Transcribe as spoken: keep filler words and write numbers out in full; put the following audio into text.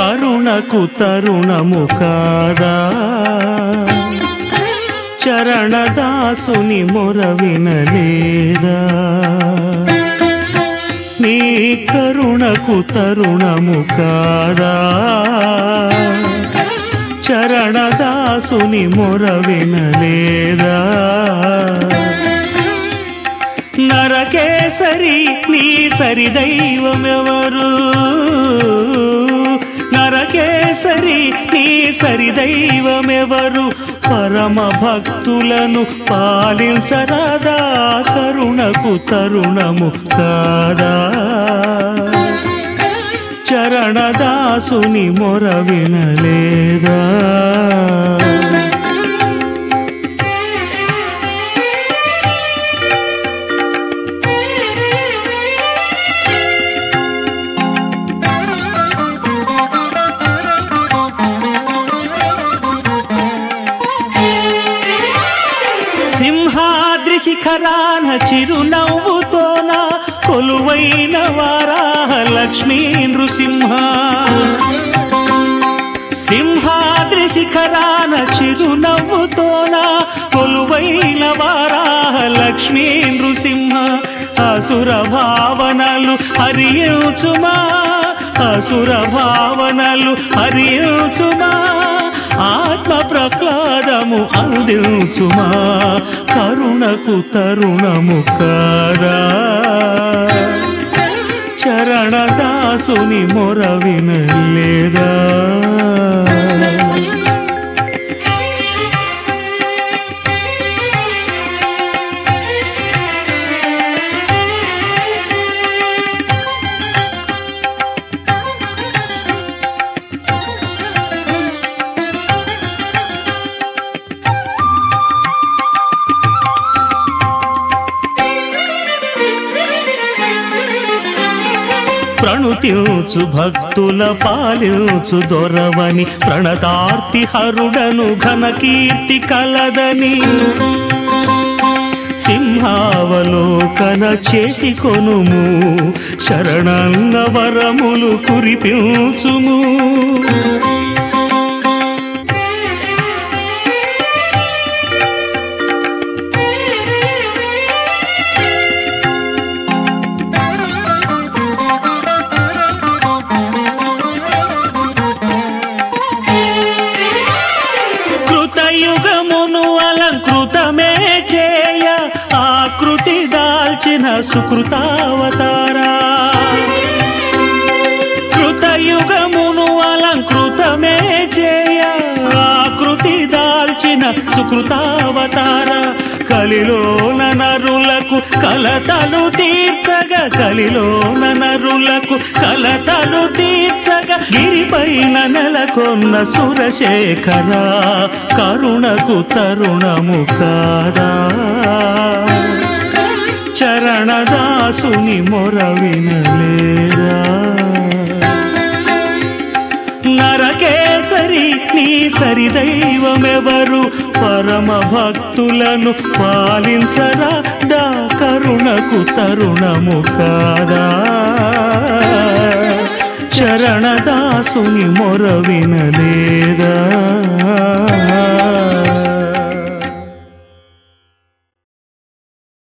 కరుణకు తరుణము కాదా చరణదాసుని మొర వినలేదా నీ కరుణకు తరుణము కాదా చరణదాసుని మొర వినలేదా నరకేసరి నీ సరిదైవమెవరు నరకేసరి నీ సరిదైవమెవరు పరమ భక్తులను పాలించరాదా కరుణకు తరుణము కాదా చరణదాసుని మొర వినలేదా సింహాద్రి శిఖరాన చిరునవ్వుతోన కొలువైన వారాహ లక్ష్మీ నృసింహ సింహాద్రి శిఖరాన చిరునవ్వుతోన కొలువైన వారాహ లక్ష్మీ నృసింహ అసుర భావనలు హరియుచుమా అసుర భావనలు హరియుచుమా ఆత్మ ప్రహ్లాదము అందించుమా కరుణకు తరుణము కాదా చరణదాసుని మొర వినలేదా ప్రణుతించు భక్తుల పాలించు దొరవని ప్రణతార్తి హరుడను ఘన కీర్తి కలదని సింహావలోకన చేసి కొనుము శరణంగ వరములు కురిపించుము యుగమును అలంకృతమే చేయ ఆకృతి దాల్చిన సుకృతావతారా కృతయుగమును అలంకృతమే చేయ ఆకృతి దాల్చిన సుకృతావతారా కలిలోన నరులకు కలతలు తీర్చగా కలిలోన నరులకు కలతలు తీర్చగా గిరిపైన నెలకొన్న సురశేఖర కరుణకు తరుణము కాదా చరణదాసుని మొర వినలేదా నరకేసరి నీ సరిదైవమెవరు పరమ భక్తులను పాలించరాదా కరుణకు తరుణము కాదా చరణదాసుని మొర వినలేదా